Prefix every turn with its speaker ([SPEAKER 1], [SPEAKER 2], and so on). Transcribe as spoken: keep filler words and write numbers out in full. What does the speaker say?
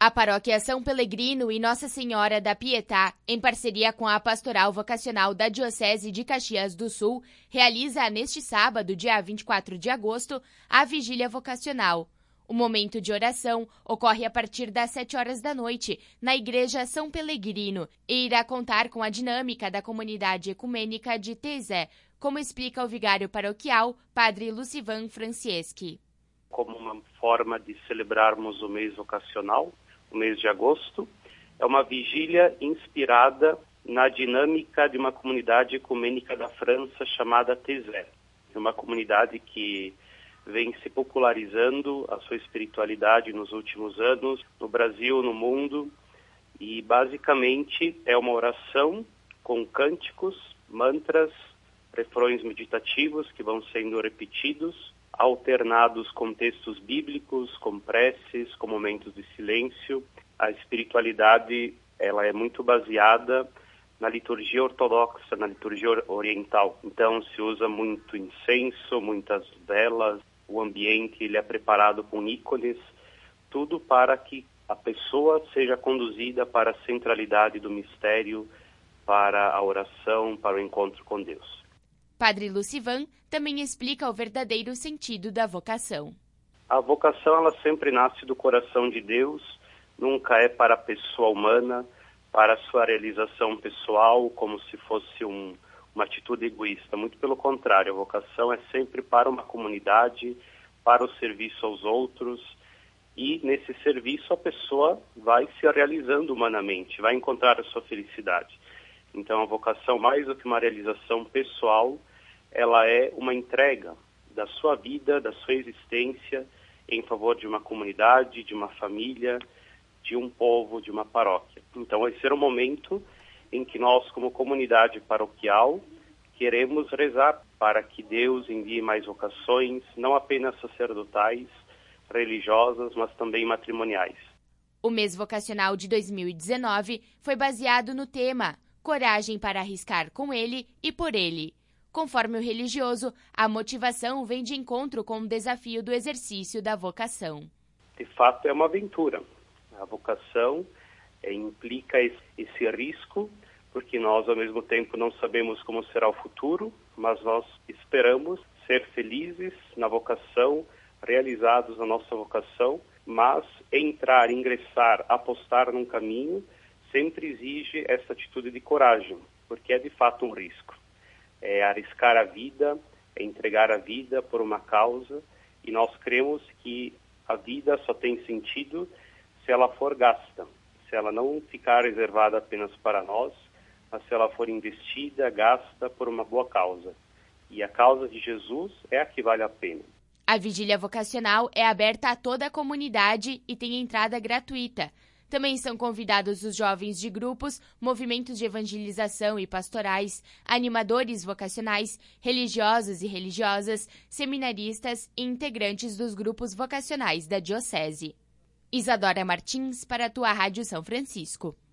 [SPEAKER 1] A Paróquia São Pelegrino e Nossa Senhora da Pietá, em parceria com a Pastoral Vocacional da Diocese de Caxias do Sul, realiza neste sábado, dia vinte e quatro de agosto, a Vigília Vocacional. O momento de oração ocorre a partir das sete horas da noite, na Igreja São Pelegrino, e irá contar com a dinâmica da comunidade ecumênica de Tezé, como explica o vigário paroquial, Padre Lucivan Francieschi.
[SPEAKER 2] Como uma forma de celebrarmos o mês vocacional, o mês de agosto, é uma vigília inspirada na dinâmica de uma comunidade ecumênica da França chamada Tezé. É uma comunidade que vem se popularizando a sua espiritualidade nos últimos anos, no Brasil, no mundo, e basicamente é uma oração com cânticos, mantras, refrões meditativos que vão sendo repetidos, alternados com textos bíblicos, com preces, com momentos de silêncio. A espiritualidade, ela é muito baseada na liturgia ortodoxa, na liturgia oriental. Então se usa muito incenso, muitas velas, o ambiente ele é preparado com ícones, tudo para que a pessoa seja conduzida para a centralidade do mistério, para a oração, para o encontro com Deus.
[SPEAKER 1] Padre Lucivan também explica o verdadeiro sentido da vocação.
[SPEAKER 2] A vocação ela sempre nasce do coração de Deus, nunca é para a pessoa humana, para a sua realização pessoal, como se fosse um, uma atitude egoísta. Muito pelo contrário, a vocação é sempre para uma comunidade, para o serviço aos outros, e nesse serviço a pessoa vai se realizando humanamente, vai encontrar a sua felicidade. Então a vocação, mais do que uma realização pessoal, ela é uma entrega da sua vida, da sua existência em favor de uma comunidade, de uma família, de um povo, de uma paróquia. Então vai ser um momento em que nós, como comunidade paroquial, queremos rezar para que Deus envie mais vocações, não apenas sacerdotais, religiosas, mas também matrimoniais.
[SPEAKER 1] O mês vocacional de dois mil e dezenove foi baseado no tema Coragem para arriscar com ele e por ele. Conforme o religioso, a motivação vem de encontro com o desafio do exercício da vocação.
[SPEAKER 2] De fato, é uma aventura. A vocação é, implica esse, esse risco, porque nós, ao mesmo tempo, não sabemos como será o futuro, mas nós esperamos ser felizes na vocação, realizados na nossa vocação, mas entrar, ingressar, apostar num caminho, sempre exige essa atitude de coragem, porque é de fato um risco. É arriscar a vida, é entregar a vida por uma causa, e nós cremos que a vida só tem sentido se ela for gasta, se ela não ficar reservada apenas para nós, mas se ela for investida, gasta por uma boa causa. E a causa de Jesus é a que vale a pena.
[SPEAKER 1] A vigília vocacional é aberta a toda a comunidade e tem entrada gratuita. Também são convidados os jovens de grupos, movimentos de evangelização e pastorais, animadores vocacionais, religiosos e religiosas, seminaristas e integrantes dos grupos vocacionais da Diocese. Isadora Martins, para a tua Rádio São Francisco.